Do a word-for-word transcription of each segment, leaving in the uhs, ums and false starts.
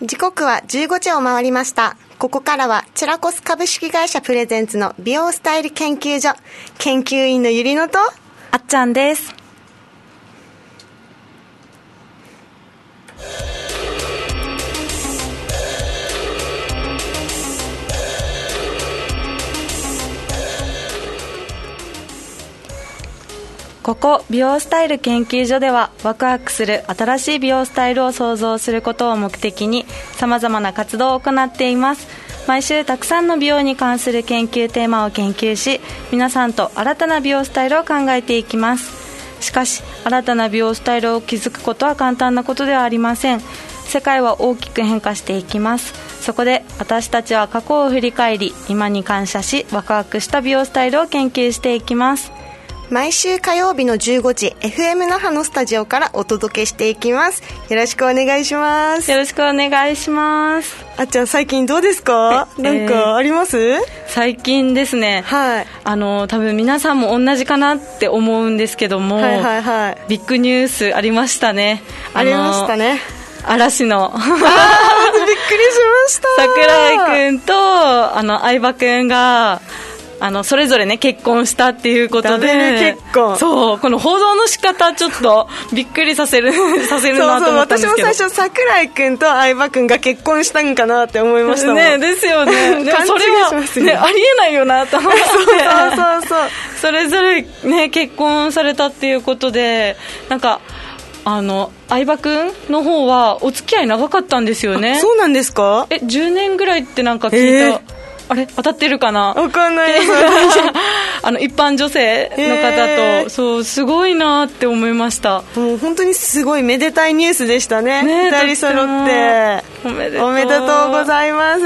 時刻はじゅうごじを回りました。ここからはチュラコス株式会社プレゼンツの美容スタイル研究所、研究員のゆりのとあっちゃんです。ここ美容スタイル研究所では、ワクワクする新しい美容スタイルを創造することを目的にさまざまな活動を行っています。毎週たくさんの美容に関する研究テーマを研究し、皆さんと新たな美容スタイルを考えていきます。しかし新たな美容スタイルを築くことは簡単なことではありません。世界は大きく変化していきます。そこで私たちは過去を振り返り、今に感謝し、ワクワクした美容スタイルを研究していきます。 毎週火曜日のじゅうごじ エフエム 那覇のスタジオからお届けしていきます。よろしくお願いします。 よろしくお願いします。 あっちゃん、最近どうですか？なんかあります？えー、 最近ですね、 はい、 あの多分皆さんも同じかなって思うんですけども、 はいはいはい、 ビッグニュースありましたね。 ありましたね。 嵐のあびっくりしました。 桜井くんとあの相葉くんがあのそれぞれね結婚したっていうことで、 ダブル結婚。 そう、この報道の仕方ちょっとびっくりさせるさせるなと思ったんですけど、 そうそう、私も最初桜井くんと相葉くんが結婚したんかなって思いましたもんね。ですよね。でもそれは、ね、ありえないよなと思ってそうそうそうそれぞれ、ね、結婚されたっていうことで、なんかあの相葉くんの方はお付き合い長かったんですよね。 そうなんですか？ えじゅうねんぐらいってなんか聞いた、えーあれ当たってるかな、 分かんないですあの一般女性の方と、そうすごいなって思いました。 もう本当にすごいめでたいニュースでしたね。 ね、 ふたり揃っておめでとう、 おめでとうございます。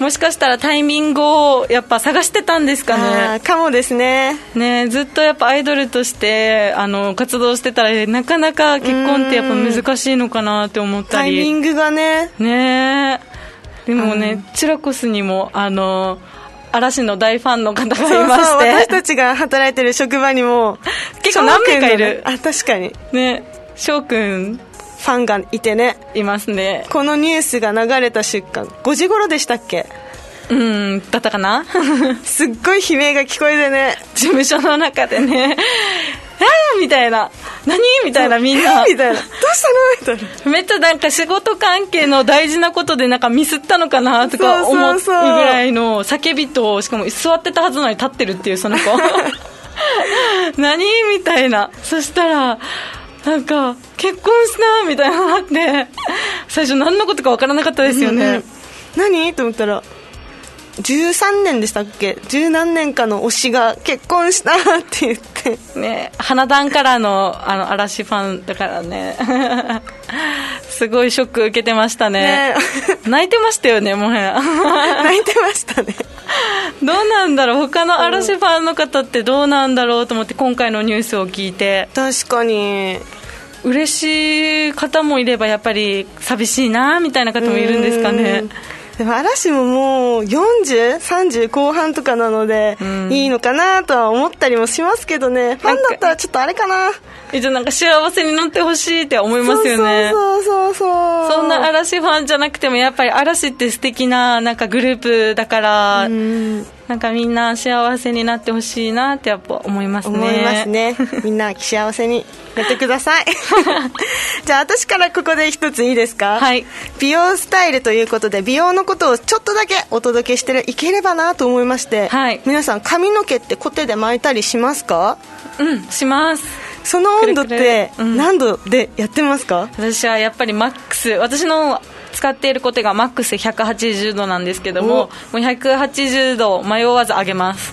もしかしたらタイミングをやっぱ探してたんですかね。 あかもですね。 ね、ずっとやっぱアイドルとしてあの活動してたらなかなか結婚ってやっぱ難しいのかなって思ったり、 タイミングがね。 ねでもね、うん、チュラコスにもあの嵐の大ファンの方がいまして、そうそう、 私たちが働いてる職場にも結構何名かいる。 あ、確かにね、翔くんファンがいてね。 いますね。 このニュースが流れた瞬間ごじ頃でしたっけ？ うんだったかなすっごい悲鳴が聞こえてね、 事務所の中でねあーみたいな、何みたいな、みんなみたいな、どうしたのみたいな、 めっちゃなんか仕事関係の大事なことでなんかミスったのかなとか思うぐらいの叫びと、しかも座ってたはずなのに立ってるっていうその子何みたいな。そしたらなんか結婚したみたいなのがあって、最初何のことか分からなかったですよね、うんうん、 何と思ったらじゅうさんねんでしたっけ、十何年かの推しが結婚したって言ってね、花壇からの、 あの嵐ファンだからねすごいショック受けてましたね。ね泣いてましたよね、もはや泣いてましたね。 どうなんだろう、他の嵐ファンの方ってどうなんだろうと思って今回のニュースを聞いて、 確かに嬉しい方もいればやっぱり寂しいなみたいな方もいるんですかね。 でも嵐ももうよんじゅう、さんじゅう後半とかなので、うん、いいのかなとは思ったりもしますけどね。ファンだったらちょっとあれかな。 一応なんか幸せになってほしいって思いますよね。 そうそうそうそう。 そんな嵐ファンじゃなくてもやっぱり嵐って素敵ななんかグループだから、うん、なんかみんな幸せになってほしいなってやっぱ思いますね。 思いますね。みんな幸せにやってくださいじゃあ私からここで一ついいですか？ はい。 美容スタイルということで美容のことをちょっとだけお届けしていければなと思いまして、 はい、 皆さん髪の毛ってコテで巻いたりしますか？ うんします。 その温度って何度でやってますか？ くるくる、うん、私はやっぱりマックス、私の使っているコテがマックスひゃくはちじゅうどなんですけども、もうひゃくはちじゅうど迷わず上げます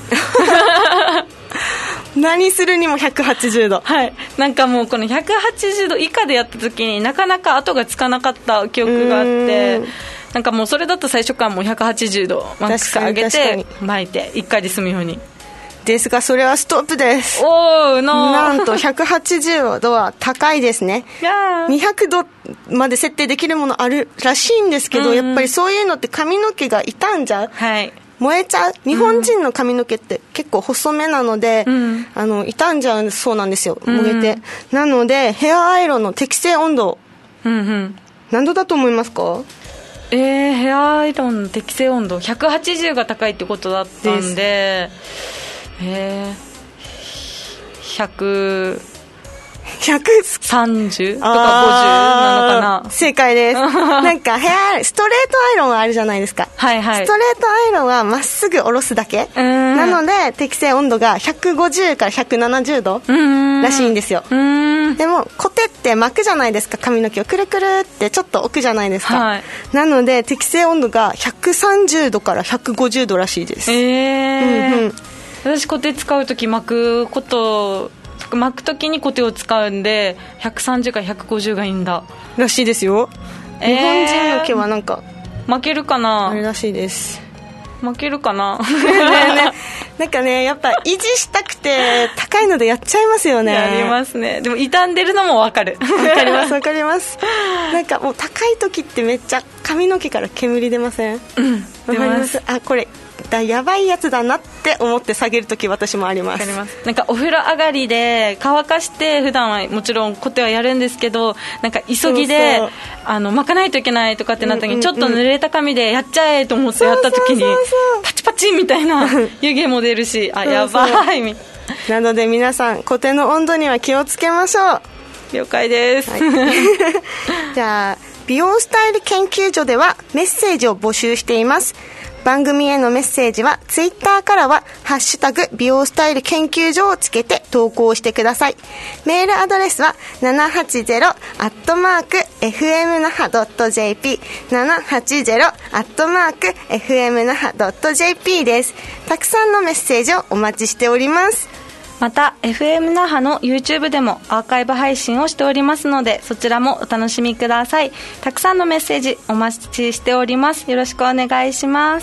何するにもひゃくはちじゅうど。 はい。なんかもうこのひゃくはちじゅうど以下でやった時になかなか後がつかなかった記憶があって、なんかもうそれだと最初からもうひゃくはちじゅうどマックス上げて巻いていっかいで済むように。 ですがそれはストップです。 おーのなんとひゃくはちじゅうどは高いですね。にひゃくどまで設定できるものあるらしいんですけど、うんうん、やっぱりそういうのって髪の毛が傷んじゃう、 はい、 燃えちゃう。日本人の髪の毛って結構細めなので、うん、あの傷んじゃうそうなんですよ、燃えて、うん、なのでヘアアイロンの適正温度、 うんうん、 何度だと思いますか？ えー、ヘアアイロンの適正温度ひゃくはちじゅうが高いってことだったんで、えー、ひゃくひゃくさんじゅうとかごじゅうなのかな。 正解です。なんかヘアストレートアイロンはあるじゃないですか。 はいはい。 ストレートアイロンはまっすぐ下ろすだけなので、適正温度がひゃくごじゅうからひゃくななじゅうどらしいんですよ。でもコテって巻くじゃないですか、髪の毛をくるくるってちょっと置くじゃないですか、はい、なので適正温度がひゃくさんじゅうどからひゃくごじゅうどらしいです。 えーうんうん、私コテ使うとき巻くこと巻くときにコテを使うんでひゃくさんじゅうからひゃくごじゅうがいいんだらしいですよ、えー、日本人の毛はなんか負けるかな。 あれらしいです。 負けるかなねねなんかねやっぱ維持したくて高いのでやっちゃいますよね。 やりますね。でも傷んでるのも分かる。 分かります分かります。なんかもう高い時ってめっちゃ髪の毛から煙出ません？うん、分かります。あ、これだやばいやつだなって思って下げるとき私もあります。 わかります。なんかお風呂上がりで乾かして普段はもちろんコテはやるんですけど、なんか急ぎでそうそうあの巻かないといけないとかってなった時に、ちょっと濡れた髪でやっちゃえと思ってやった時にパチパチみたいな湯気も出るし、あやばいみたいな。なので皆さんコテの温度には気をつけましょう。 了解です、はい、 じゃあ美容スタイル研究所ではメッセージを募集しています。番組へのメッセージはツイッターからはハッシュタグ美容スタイル研究所をつけて投稿してください。メールアドレスは ななはちゼロ アットマーク エフエム ナハ ドット ジェーピー ななはちゼロ アットマーク エフエム ナハ ドット ジェーピー です。たくさんのメッセージをお待ちしております。 また エフエム 那覇の YouTube でもアーカイブ配信をしておりますので、そちらもお楽しみください。たくさんのメッセージお待ちしております。よろしくお願いします。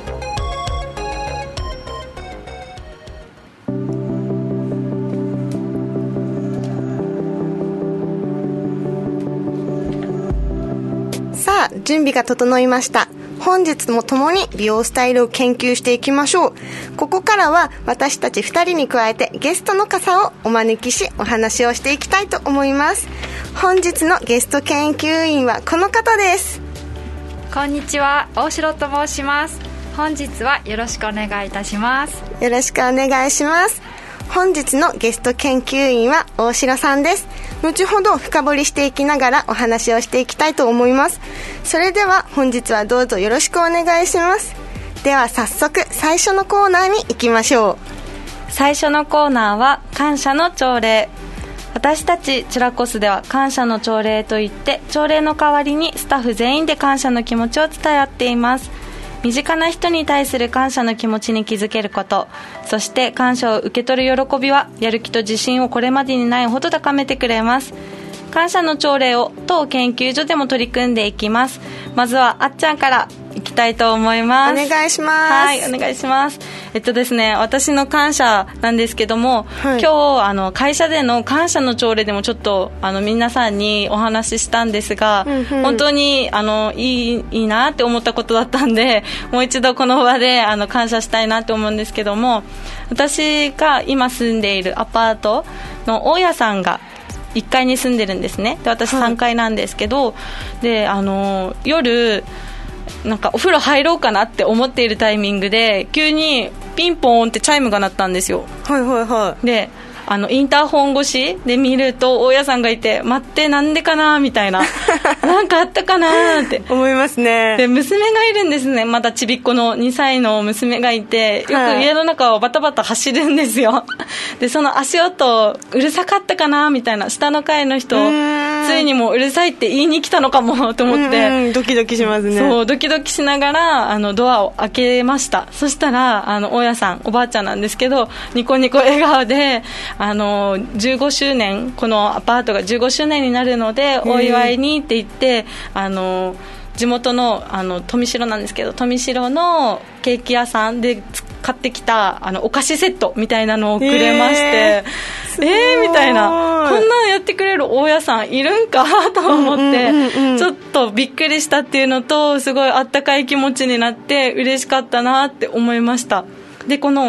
さあ準備が整いました。本日も共に美容スタイルを研究していきましょう。ここからは私たちふたりに加えてゲストの方をお招きしお話をしていきたいと思います。本日のゲスト研究員はこの方です。 こんにちは、大城と申します。本日はよろしくお願いいたします。 よろしくお願いします。本日のゲスト研究員は大城さんです。後ほど深掘りしていきながらお話をしていきたいと思います。それでは本日はどうぞよろしくお願いします。では早速最初のコーナーに行きましょう。最初のコーナーは感謝の朝礼。私たちチュラコスでは感謝の朝礼といって、朝礼の代わりにスタッフ全員で感謝の気持ちを伝え合っています。身近な人に対する感謝の気持ちに気づけること、そして感謝を受け取る喜びはやる気と自信をこれまでにないほど高めてくれます。感謝の朝礼を当研究所でも取り組んでいきます。まずはあっちゃんからいきたいと思います。 お願いします。 はい、お願いします。えっとですね、私の感謝なんですけども、はい、今日あの会社での感謝の朝礼でもちょっとあの皆さんにお話ししたんですが、うんうん、本当にあのいい、いいなって思ったことだったんで、もう一度この場であの感謝したいなって思うんですけども、私が今住んでいるアパートの大家さんがいっかいに住んでるんですね。で私さんがいなんですけど、はい、であの夜なんかお風呂入ろうかなって思っているタイミングで急にピンポーンってチャイムが鳴ったんですよ。 はいはいはい。 であのインターホン越しで見ると大家さんがいて、待ってなんでかなみたいななんかあったかなって思いますね。 で娘がいるんですね。まだちびっこのにさいの娘がいて、よく家の中をバタバタ走るんですよ。でその足音うるさかったかなみたいな、下の階の人ついにもううるさいって言いに来たのかもと思って、 うん、ドキドキしますね。 そうドキドキしながらあのドアを開けました。そしたらあの大家さん、おばあちゃんなんですけど、ニコニコ笑顔であのじゅうごしゅうねん、このアパートがじゅうごしゅうねんになるのでお祝いにって言って、あの地元のあの富城なんですけど、富城のケーキ屋さんで買ってきたあのお菓子セットみたいなのをくれまして、えー、えー、みたいな、こんなんやってくれる大家さんいるんかと思って、うんうんうんうん、ちょっとびっくりしたっていうのと、すごいあったかい気持ちになって嬉しかったなって思いました。でこの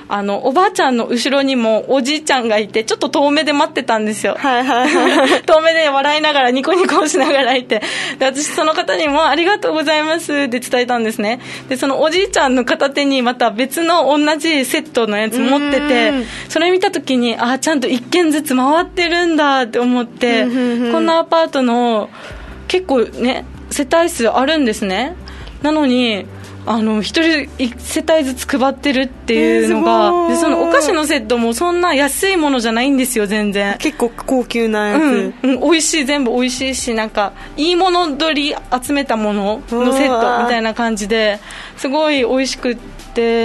あのおばあちゃんの後ろにもおじいちゃんがいて、ちょっと遠目で待ってたんですよ。 はいはいはい遠目で笑いながらニコニコしながらいて、で私その方にもありがとうございますって伝えたんですね。でそのおじいちゃんの片手にまた別の同じセットのやつ持ってて、それ見た時にあちゃんといっけんずつ回ってるんだって思って、こんなアパートの結構ね世帯数あるんですね。なのにあのひとりいち世帯ずつ配ってるっていうのが、えー、でそのお菓子のセットもそんな安いものじゃないんですよ。全然結構高級なやつ、 うんうん、美味しい、全部美味しいし、なんかいいもの取り集めたもののセットみたいな感じですごい美味しくって、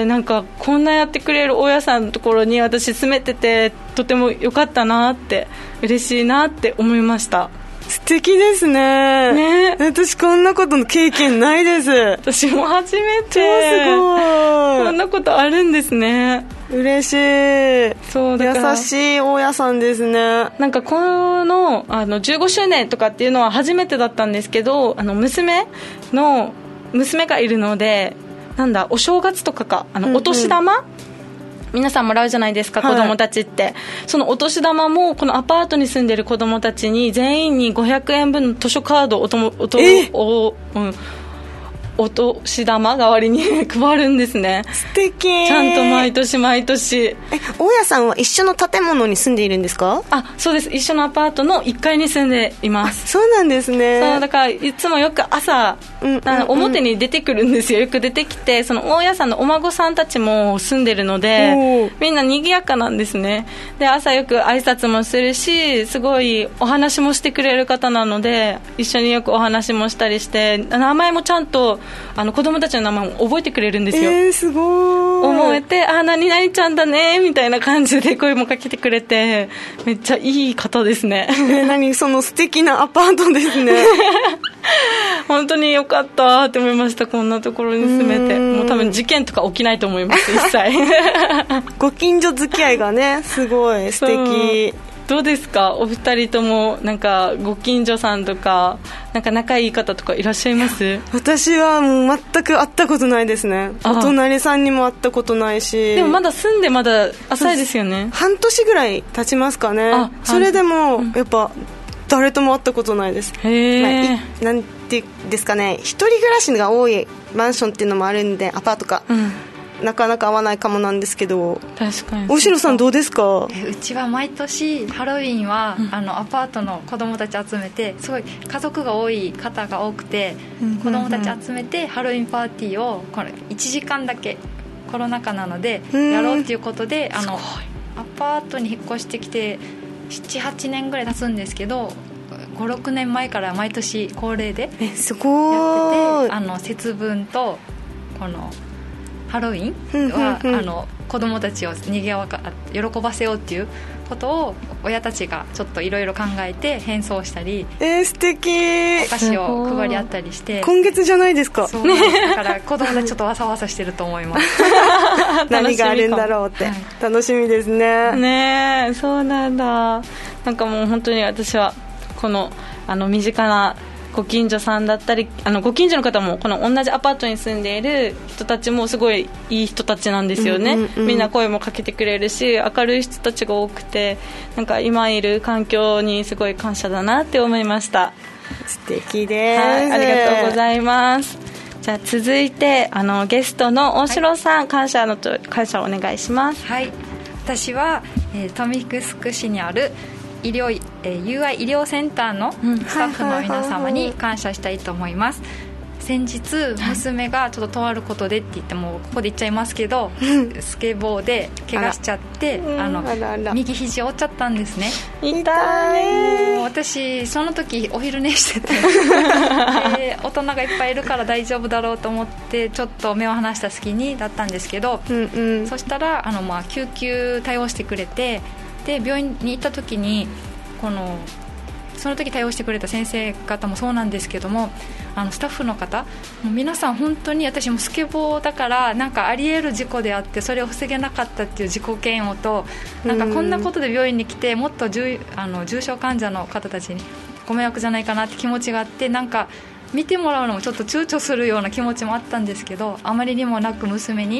なんかこんなやってくれる大家さんのところに私住めててとても良かったなって、嬉しいなって思いました。 素敵ですね。ね、私こんなことの経験ないです。 私も初めて。 超すごい。 こんなことあるんですね。 嬉しい。 そうだから優しい大家さんですね。 なんかこの、あのじゅうごしゅうねんとかっていうのは初めてだったんですけど、あの娘の娘がいるので、なんだお正月とかかあのお年玉、うんうん、皆さんもらうじゃないですか、子供たちって、はい、そのお年玉もこのアパートに住んでる子供たちに全員にごひゃくえんぶんの図書カードをおともおとお、うん、お年玉代わりに配るんですね。 素敵。 ちゃんと毎年毎年。 え、大家さんは一緒の建物に住んでいるんですか？ あ、そうです。一緒のアパートのいっかいに住んでいます。 そうなんですね。 そうだからいつもよく朝、うんうんうん、表に出てくるんですよ。よく出てきて、その大家さんのお孫さんたちも住んでるので、みんな賑やかなんですね。で朝よく挨拶もするし、すごいお話もしてくれる方なので、一緒によくお話もしたりして、名前もちゃんとあの子供たちの名前も覚えてくれるんですよ。 えー、すごい。 思えて、あ、何々ちゃんだねみたいな感じで声もかけてくれて、めっちゃいい方ですね。 えー、何その素敵なアパートですね。 本当によかったって思いました。こんなところに住めて。もう多分事件とか起きないと思います一切。 ご近所付き合いがねすごい素敵。 どうですかお二人とも、なんかご近所さんとかなんか仲いい方とかいらっしゃいます？ 私はもう全く会ったことないですね。お隣さんにも会ったことないし。 でもまだ住んでまだ浅いですよね。 半年ぐらい経ちますかね。それでもやっぱ誰とも会ったことないです。 へ、 まあ、なんてですかね、一人暮らしが多いマンションっていうのもあるんで、アパートか、うん、なかなか会わないかもなんですけど。 確かに。 大城さんどうですか？ えうちは毎年ハロウィンは、うん、あのアパートの子供たち集めて、すごい家族が多い方が多くて、うん、子供たち集めてハロウィンパーティーをこれいちじかんだけコロナ禍なのでやろうっていうことで、あのアパートに引っ越してきてななはちねんぐらい経つんですけど、ごろくねんまえから毎年恒例でやってて、 すごい。 あの節分とこのハロウィンは、うんうんうん、あの子供たちをにぎやか喜ばせようっていうことを親たちがちょっといろいろ考えて変装したり、 えー、素敵。 お菓子を配り合ったりして。 今月じゃないですか。 そうだから子供たちちょっとわさわさしてると思います。 何があるんだろうって、はい、楽しみですね。 ねえ、そうなんだ。なんかもう本当に私はこのあの身近なご近所さんだったり、あのご近所の方もこの同じアパートに住んでいる人たちもすごいいい人たちなんですよね、うんうんうん、みんな声もかけてくれるし明るい人たちが多くて、なんか今いる環境にすごい感謝だなって思いました。 素敵です、 はい、ありがとうございます。じゃあ続いてあのゲストの大城さん、はい、感謝のと感謝をお願いします。 はい、私は、えー、豊見城市にある医療、えー、ユーアイ 医療センターのスタッフの皆様に感謝したいと思います。先日娘がちょっととあることでって言ってもここで言っちゃいますけど、スケボーで怪我しちゃって、あのあらあら右肘折っちゃったんですね。 痛い。 もう私その時お昼寝しててで大人がいっぱいいるから大丈夫だろうと思ってちょっと目を離した隙にだったんですけど、うんうん、そしたらあの、まあ、救急対応してくれて、で病院に行った時にこのその時対応してくれた先生方もそうなんですけども、あのスタッフの方もう皆さん本当に、私もスケボーだからなんかあり得る事故であってそれを防げなかったっていう自己嫌悪と、なんかこんなことで病院に来てもっと 重, あの重症患者の方たちにご迷惑じゃないかなって気持ちがあって、なんか見てもらうのもちょっと躊躇するような気持ちもあったんですけど、あまりにもなく娘に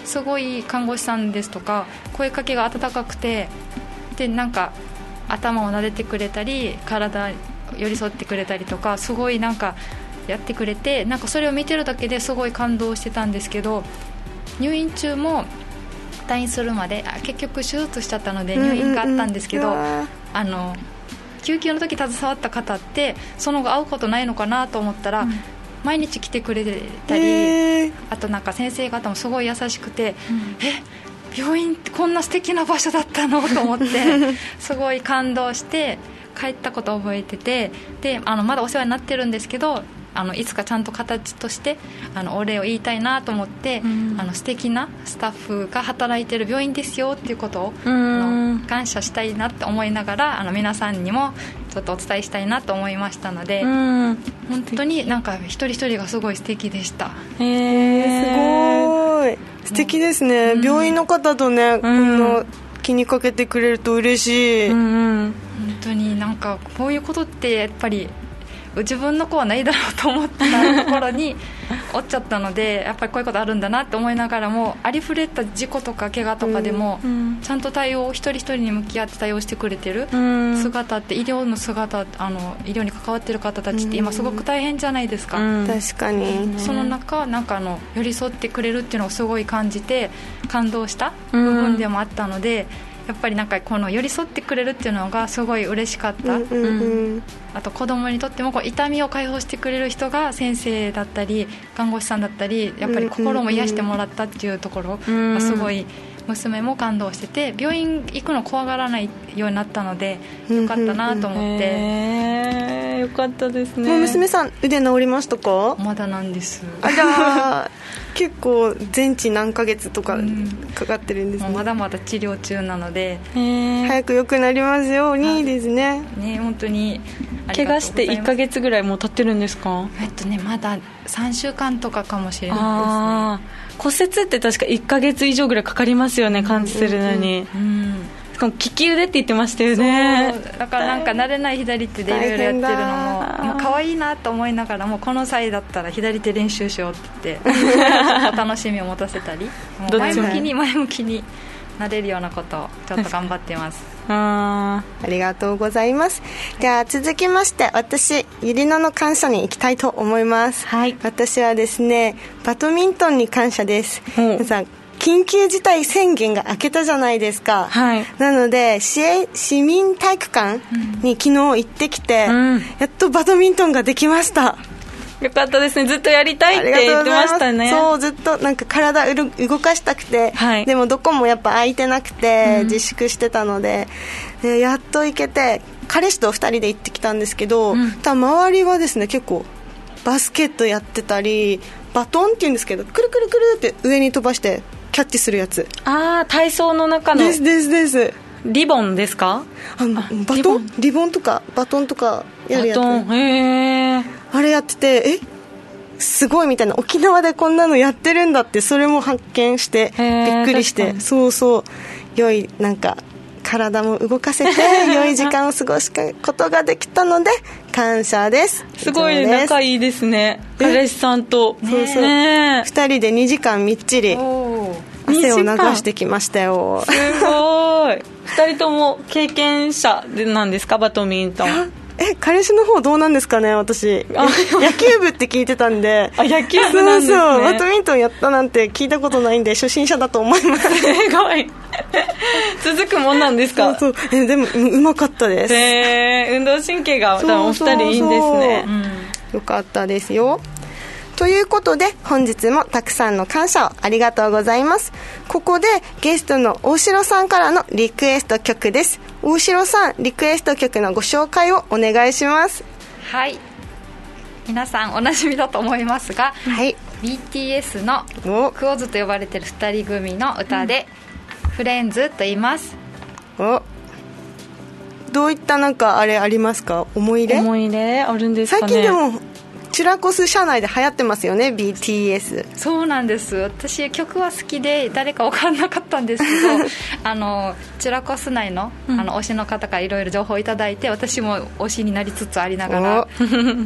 すごい看護師さんですとか声かけが温かくて、でなんか頭を撫でてくれたり体寄り添ってくれたりとかすごいなんかやってくれて、なんかそれを見てるだけですごい感動してたんですけど、入院中も退院するまで結局手術しちゃったので入院があったんですけど、うんうんうん、あの救急の時携わった方ってその後会うことないのかなと思ったら、うん、毎日来てくれたり、あとなんか先生方もすごい優しくて、うん、え病院ってこんな素敵な場所だったのと思ってすごい感動して帰ったことを覚えてて、であのまだお世話になってるんですけど、あのいつかちゃんと形としてあのお礼を言いたいなと思って、うん、あの素敵なスタッフが働いてる病院ですよっていうことを、うん、あの感謝したいなって思いながら、あの皆さんにもちょっとお伝えしたいなと思いましたので、うん、本当になんか一人一人がすごい素敵でした。 へー、すごい素敵ですね、うん、病院の方とね、うん、この気にかけてくれると嬉しい、うんうん、 本当になんかこういうことってやっぱり自分の子はないだろうと思ったところにおっちゃったので、やっぱりこういうことあるんだなって思いながらも、ありふれた事故とか怪我とかでも、うん、ちゃんと対応一人一人に向き合って対応してくれてる姿って、医療の姿、あの医療に関わってる方たちって今すごく大変じゃないですか、 うん、確かにその中なんかあの寄り添ってくれるっていうのをすごい感じて感動した部分でもあったので、やっぱりなんかこの寄り添ってくれるっていうのがすごい嬉しかった、うんうんうん、あと子供にとってもこう痛みを解放してくれる人が先生だったり看護師さんだったり、やっぱり心も癒してもらったっていうところがすごい娘も感動してて、病院行くの怖がらないようになったのでよかったなと思って、 へー、よかったですね。 もう娘さん腕治りましたか？ まだなんです。 あら結構全治何ヶ月とかかかってるんですね、 うん、まだまだ治療中なので早く良くなりますようにですね。 ね、本当に怪我していっかげつぐらいもう経ってるんですか？ えっとね、まださんしゅうかんとかかもしれないですね。 あ、骨折って確かいっかげつ以上ぐらいかかりますよね、完治するのに、うんうんうん、しかも利き腕って言ってましたよね。 そうだからなんか慣れない左手でいろいろやってるのも、まあ、可愛いなと思いながらも、この際だったら左手練習しようって言って楽しみを持たせたり、もう前向きに前向きになれるようなことをちょっと頑張ってますあ, ありがとうございます。では続きまして私ゆりなの感謝に行きたいと思います、はい、私はですねバドミントンに感謝です。皆さん緊急事態宣言が明けたじゃないですか、はい、なので 市, 市民体育館に昨日行ってきて、うん、やっとバドミントンができました。 よかったですね。ずっとやりたいって言ってましたね。 そう、ずっとなんか体動かしたくて、はい、でもどこもやっぱ空いてなくて自粛してたので、うん、でやっと行けて、彼氏とふたりで行ってきたんですけど、うん、ただ周りはですね結構バスケットやってたり、バトンっていうんですけどくるくるくるって上に飛ばしてキャッチするやつ。 ああ、体操の中のですですです。 リボンですか？ あのバトンリボンとかバトンとかやるやつ。バトン、 へー、 あれやってて、えすごいみたいな、沖縄でこんなのやってるんだって、それも発見してびっくりして、そうそう良いなんか体も動かせて良い時間を過ごすことができたので感謝です。 すごい仲いいですね、彼氏さんと。 そうそう、ね、ふたりでにじかんみっちり汗を流してきましたよ。 すごいふたりとも経験者でなんですか、バドミントン？ え、彼氏の方どうなんですかね。私野球部って聞いてたんで。 あ、野球部なんですね。 そうそう、バドミントンやったなんて聞いたことないんで初心者だと思います。 すごい続くもんなんですか？ そうそう、えでもうまかったです。 へー、運動神経が多分お二人いいんですね。 うん、よかったですよ。ということで本日もたくさんの感謝をありがとうございます。ここでゲストの大城さんからのリクエスト曲です。大城さん、リクエスト曲のご紹介をお願いします。 はい、皆さんおなじみだと思いますが、はい、ビーティーエス のクオズと呼ばれているふたり組の歌で、うん、フレンズと言います。 お、どういったなんかあれありますか？思い入れ思い入れあるんですかね。 最近でもチュラコス社内で流行ってますよね、 ビーティーエス。 そうなんです。私曲は好きで誰か分からなかったんですけどあのチュラコス内 の, あの推しの方からいろいろ情報をいただいて、私も推しになりつつありながら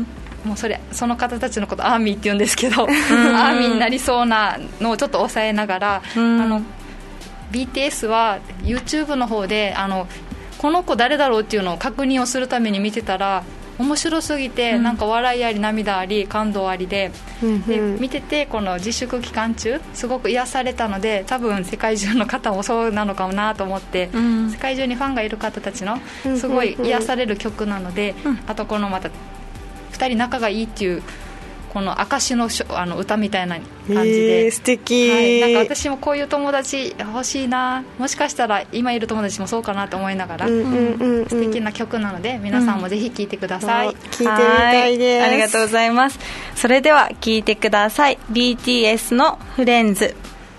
もうそれその方たちのことアーミーって言うんですけど、アーミーになりそうなのをちょっと抑えながら、あの ビーティーエス は YouTube の方であのこの子誰だろうっていうのを確認をするために見てたら面白すぎて、うん、なんか笑いあり涙あり感動あり で,、うんうん、で見ててこの自粛期間中すごく癒されたので、多分世界中の方もそうなのかもなと思って、うん、世界中にファンがいる方たちのすごい癒される曲なので、うんうんうん、あとこのまたふたり仲がいいっていうこの証のあの歌みたいな感じで、 えー、素敵、 はい、なんか私もこういう友達欲しいな、もしかしたら今いる友達もそうかなと思いながら、うんうんうんうん、素敵な曲なので皆さんもぜひ聴いてください、 うん、聴いてみたいです。 ありがとうございます。それでは聴いてください。 ビーティーエス のフレンズ。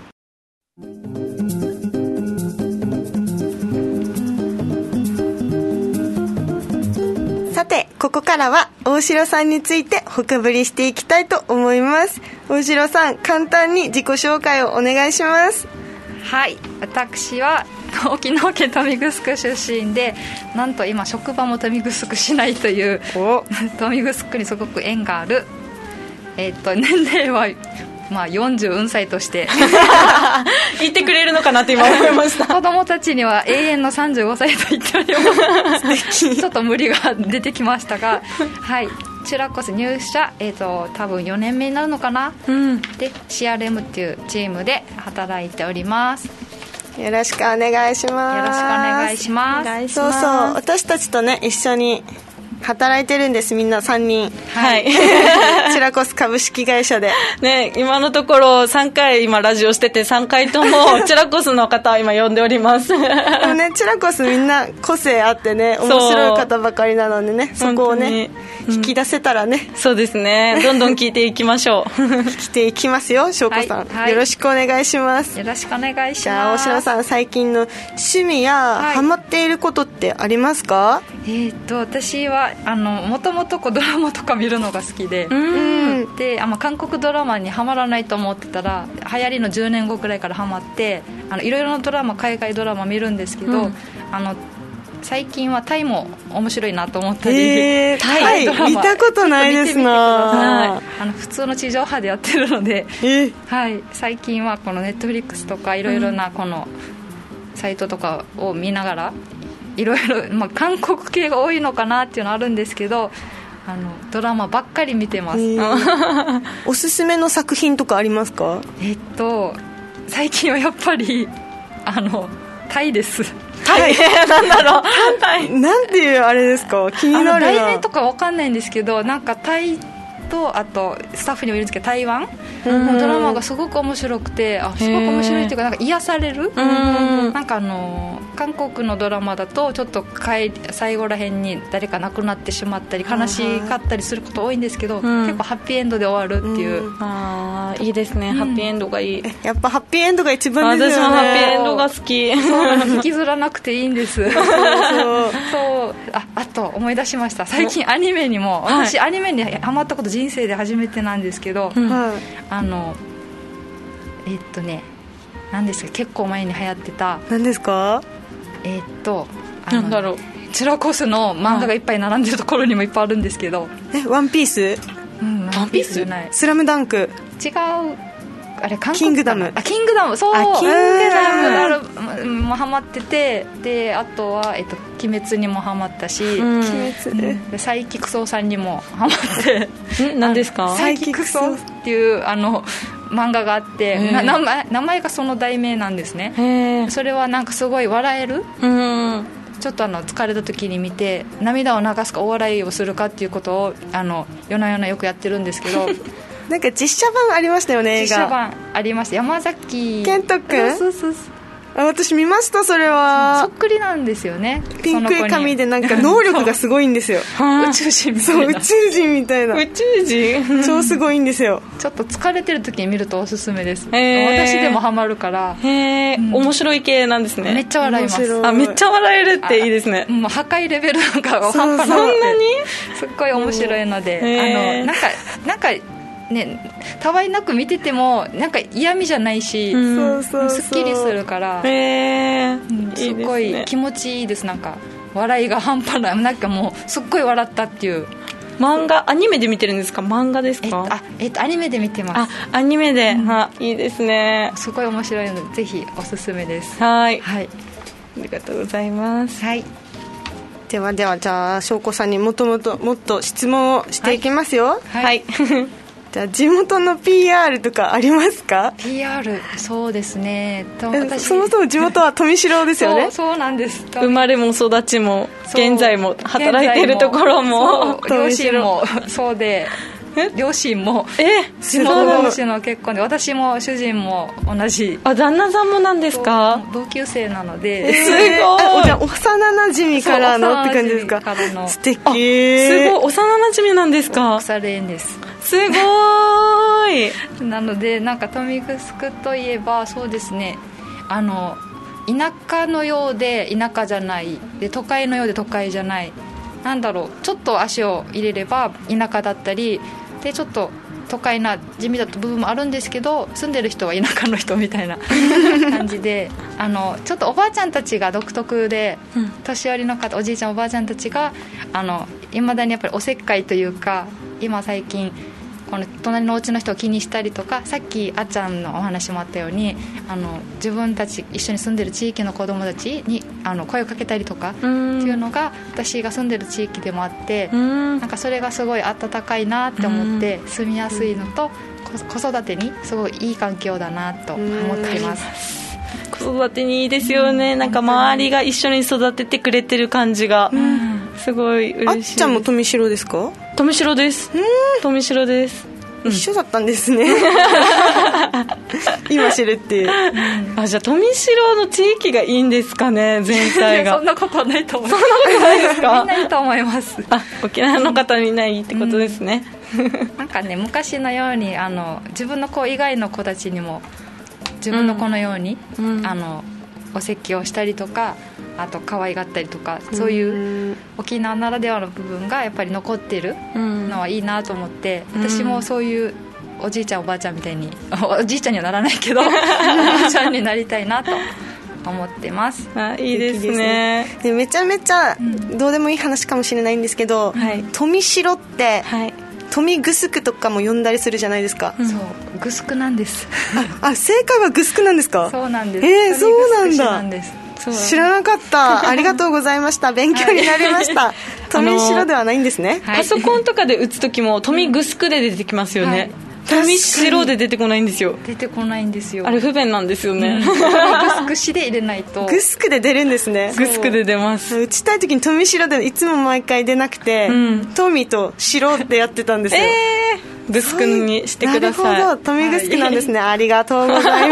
さてここからは大城さんについて深掘りしていきたいと思います。大城さん、簡単に自己紹介をお願いします。 はい、私は沖縄県豊見城出身で、なんと今職場も豊見城市内という豊見城にすごく縁がある、えー、っと年齢はまあ、よんじゅうよんさいとして言ってくれるのかなって今思いました子供たちには永遠のさんじゅうごさいと言っておりますちょっと無理が出てきましたが、はい、チュラコス入社、えー、と多分よねんめになるのかな、うん、で シーアールエム っていうチームで働いております。 よろしくお願いします。 よろしくお願いします。 そうそう、私たちとね一緒に働いてるんです、みんなさんにん、 はい、 チュラコス株式会社で、 ね、今のところさんかい今ラジオしててさんかいともチュラコスの方を今呼んでおりますでもね、チュラコスみんな個性あってね面白い方ばかりなのでね、そこをね引き出せたらね、 うん、そうですね、どんどん聞いていきましょう聞いていきますよ、しょうこさん、はいはい、よろしくお願いします。 よろしくお願いします。 じゃあ大城さん、最近の趣味や、はい、ハマっていることってありますか？ えー、っと私はあのもともとドラマとか見るのが好きで、うんであ、まあ、韓国ドラマにハマらないと思ってたら流行りのじゅうねんごくらいからハマって、あのいろいろなドラマ、海外ドラマ見るんですけど、うん、あの最近はタイも面白いなと思ったり、 えー、タイ見たことないですな。 あの普通の地上波でやってるので、 えーはい、最近はこのネットフリックスとかいろいろなこのサイトとかを見ながらいろいろ、まあ、韓国系が多いのかなっていうのはあるんですけど、あのドラマばっかり見てます。 おすすめの作品とかありますか？ えっと最近はやっぱりあのタイです。 タイなんだろうタイなんていうあれですか？気になるな。 あの題名とかわかんないんですけど、なんかタイとあとスタッフにもいるんですけど台湾のドラマがすごく面白くて、あすごく面白いっていうか、なんか癒される、なんかあの韓国のドラマだとちょっと帰り最後らへんに誰か亡くなってしまったり悲しかったりすること多いんですけど、結構ハッピーエンドで終わるっていう、 あいいですね、ハッピーエンドがいい。 やっぱハッピーエンドが一番ですよね。 私もハッピーエンドが好き。 そう引きずらなくていいんです。そうそうあ, あと思い出しました。最近アニメにも、私アニメにハマったこと人生で初めてなんですけど、うん、あのえっとね何ですか、結構前に流行ってた、 何ですか？ えっとなんだろう、 チュラコスの漫画がいっぱい並んでるところにもいっぱいあるんですけど、 えワンピース？ うん、ワンピースじゃない、 スラムダンク？ 違う、あれ韓国キングダム。 あキングダム、そう、 キングダムもハマってて、であとは、えっと、鬼滅にもハマったし、うん、 鬼滅、 でサイキクソウさんにもハマって何ですか？ サイキクソウっていうあの漫画があって、な名前、名前がその題名なんですね。それはなんかすごい笑える、うんちょっとあの疲れた時に見て涙を流すかお笑いをするかっていうことをあの夜な夜なよくやってるんですけどなんか実写版ありましたよね、映画。 実写版ありました。山崎健人君。 そうそうそう、 あ私見ました。それはそ, そっくりなんですよね。 ピンクい髪でなんか能力がすごいんですよ宇宙人みたいな。 そう宇宙人みたいな。 宇宙人超すごいんですよ。 ちょっと疲れてる時に見るとおすすめです。私でもハマるから。 へー、うん、面白い系なんですね。 めっちゃ笑います。 あめっちゃ笑えるっていいですね。 もう破壊レベルなんか半端なくて、 そんなにすっごい面白いので、あのなんかなんかね、たわいなく見ててもなんか嫌味じゃないし、うん、すっきりするから、 へー、 うん、すっごい気持ちいいです。なんか笑いが半端ない、なんかもうすっごい笑ったっていう漫画アニメで見てるんですか、漫画ですか？ えっとあえっとアニメで見てます。 あ、アニメで、うん、あ、いいですね。 すごい面白いのでぜひおすすめです。 はい、 はい、 ありがとうございます。 はい、 ではでは、じゃあ翔子さんにもともともっと質問をしていきますよ。 はい、はいじゃあ地元の ピーアール とかありますか？ ピーアール そうですね、と私そもそも地元は富城ですよね。 そう、そうなんです。 生まれも育ちも現在も働いているところも両親もそうで、両親もえ地元同士の結婚で、私も主人も同じ。 あ、旦那さんもなんですか？ 同級生なので、 えー、すごい。 じゃあ幼なじみからのって感じですか？素敵。すごい、 幼なじみなんですか？ 腐れ縁です。 すごーいなので、なんか豊見城といえばそうですね、あの田舎のようで田舎じゃないで、都会のようで都会じゃない、なんだろう、ちょっと足を入れれば田舎だったりで、ちょっと都会な地味だった部分もあるんですけど、住んでる人は田舎の人みたいな感じであのちょっとおばあちゃんたちが独特で、うん、年寄りの方、おじいちゃんおばあちゃんたちがいまだにやっぱりおせっかいというか、今最近この隣のお家の人を気にしたりとか、さっきあっちゃんのお話もあったように、あの自分たち一緒に住んでる地域の子供たちにあの声をかけたりとかっていうのが私が住んでる地域でもあって、なんかそれがすごい温かいなって思って住みやすいのと、子育てにすごいいい環境だなと思っています。 子育てにいいですよね。なんか周りが一緒に育ててくれてる感じがすごい嬉しいです。 あっちゃんも富城ですか？ 富城です。富城です。 一緒だったんですね。今知るっていう。 あ、じゃあ富城の地域がいいんですかね、全体が。 そんなことはないと思います。 そんなことないですか？ みんないいと思います。 あ、沖縄の方みんないいってことですね。 うん、なんかね、昔のようにあの自分の子以外の子たちにも自分の子のように、うん、あのお説教をしたりとか、あと可愛がったりとか、そういう沖縄ならではの部分がやっぱり残ってるのはいいなと思って、私もそういうおじいちゃんおばあちゃんみたいに、おじいちゃんにはならないけどおばあちゃんになりたいなと思ってます。 あ、いいですね。 でめちゃめちゃどうでもいい話かもしれないんですけど、はい、富城って、はい、富グスクとかも呼んだりするじゃないですか。 うん、そう、グスクなんです。 ああ、正解はグスクなんですか？ そうなんです。 えー、そうなんだ。 なんです。 知らなかった。ありがとうございました。勉強になりました。富城ではないんですね。 パソコンとかで打つときも富グスクで出てきますよね。はい、富城で出てこないんですよ。 出てこないんですよ。 あれ不便なんですよね。 うん、グスクシで入れないと。 グスクで出るんですね。 グスクで出ます。 打ちたいときに富城でいつも毎回出なくて、うん、富と城でやってたんですよ。 えー、グスクにしてください。 なるほど、富グスクなんですね。はい、ありがとうございます。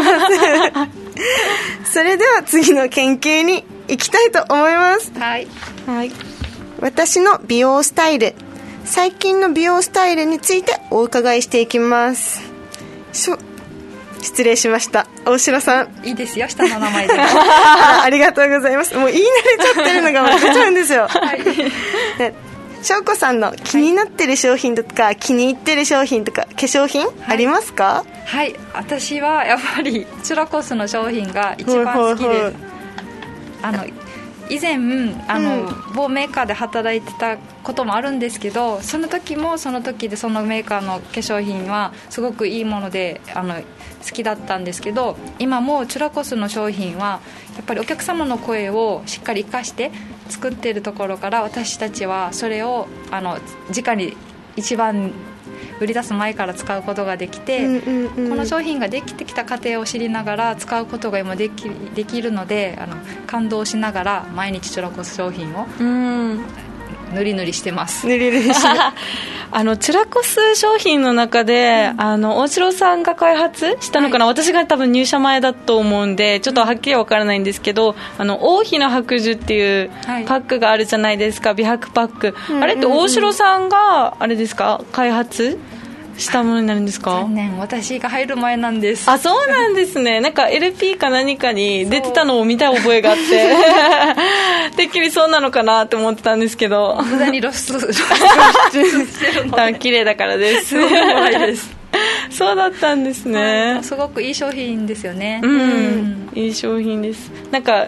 それでは次の研究に行きたいと思います。 はい、 はい、私の美容スタイル、最近の美容スタイルについてお伺いしていきます。しょ失礼しました。大城さん。 いいですよ、下の名前で。 あ, ありがとうございます。もう言い慣れちゃってるのが出ちゃうんですよ。はい。翔子さんの気になってる商品とか、はい、気に入ってる商品とか化粧品、はい、ありますか？ はい、私はやっぱりチュラコスの商品が一番好きです。はいはいはい、あの以前あの、うん、某メーカーで働いてたこともあるんですけど、その時もその時でそのメーカーの化粧品はすごくいいものであの好きだったんですけど、今もチュラコスの商品はやっぱりお客様の声をしっかり生かして作っているところから、私たちはそれをあの直に一番売り出す前から使うことができて、うんうんうん、この商品ができてきた過程を知りながら使うことが今でき、できるので、あの感動しながら毎日チュラコス商品を塗り塗りしてます。 塗り塗りしてあのチュラコス商品の中で、うん、あの大城さんが開発したのかな、はい、私が多分入社前だと思うんでちょっとはっきりは分からないんですけど、あの王妃の白寿っていうパックがあるじゃないですか、美白パック、うんうんうん、あれって大城さんがあれですか、開発したものになるんですか？ 残念、私が入る前なんです。 あ、そうなんですね。なんか エルピー か何かに出てたのを見た覚えがあっててっきりそうなのかなって思ってたんですけど、 無駄に露出してるので綺麗だからですそうだったんですね、 はい、すごくいい商品ですよね。 うん、うん、いい商品です。なんか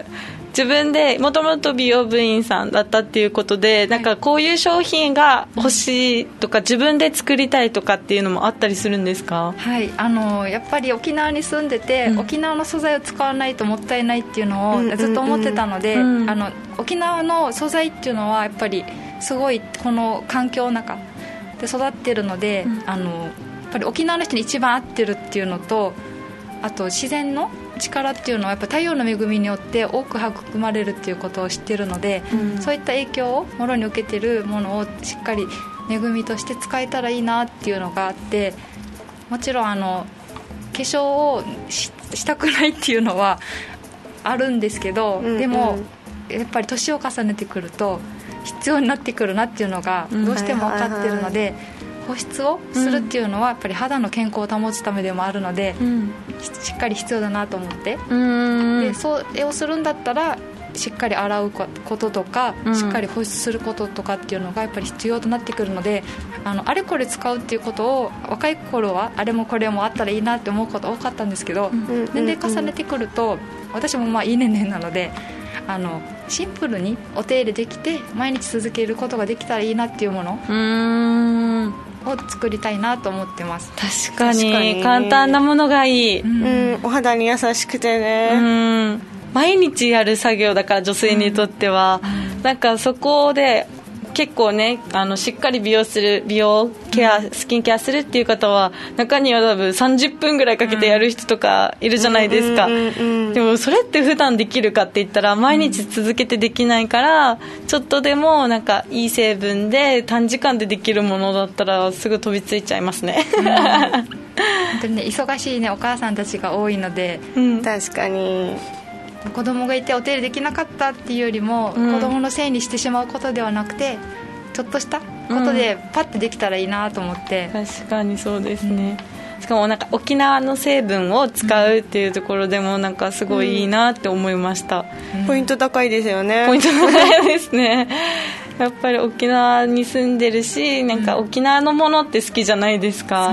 自分でもともと美容部員さんだったっていうことで、なんかこういう商品が欲しいとか自分で作りたいとかっていうのもあったりするんですか？ はい、あのやっぱり沖縄に住んでて、うん、沖縄の素材を使わないともったいないっていうのをずっと思ってたので、うんうん、あの沖縄の素材っていうのはやっぱりすごいこの環境の中で育ってるので、うん、あのやっぱり沖縄の人に一番合ってるっていうのと、あと自然の力っていうのはやっぱ太陽の恵みによって多く育まれるっていうことを知ってるので、うん、そういった影響をもろに受けてるものをしっかり恵みとして使えたらいいなっていうのがあって、もちろんあの化粧を し, したくないっていうのはあるんですけど、うんうん、でもやっぱり年を重ねてくると必要になってくるなっていうのがどうしても分かってるので、保湿をするっていうのはやっぱり肌の健康を保つためでもあるので、うん、しっかり必要だなと思って、うんでそれをするんだったらしっかり洗うこととか、うん、しっかり保湿することとかっていうのがやっぱり必要となってくるので、あのあれこれ使うっていうことを若い頃はあれもこれもあったらいいなって思うこと多かったんですけど、うん、年齢重ねてくると私もまあいい年齢なので、あのシンプルにお手入れできて毎日続けることができたらいいなっていうものうーんを作りたいなと思ってます。 確かに、確かに簡単なものがいい、 うんうん、お肌に優しくてね、 うん毎日やる作業だから女性にとっては、うん、なんかそこで結構ねあのしっかり美容する美容ケア、うん、スキンケアするっていう方は中には多分さんじゅっぷんぐらいかけてやる人とかいるじゃないですか、うんうんうんうん、でもそれって普段できるかって言ったら毎日続けてできないから、うん、ちょっとでもなんかいい成分で短時間でできるものだったらすぐ飛びついちゃいますね、うん、本当にね忙しいねお母さんたちが多いので、 うん、確かに子供がいてお手入れできなかったっていうよりも、うん、子供のせいにしてしまうことではなくてちょっとしたことでパッてできたらいいなと思って、 うん、確かにそうですね、うん、しかもなんか沖縄の成分を使うっていうところでもなんかすごいいいなって思いました、 うん、ポイント高いですよね。 ポイント高いですねやっぱり沖縄に住んでるしなんか沖縄のものって好きじゃないですか、うん、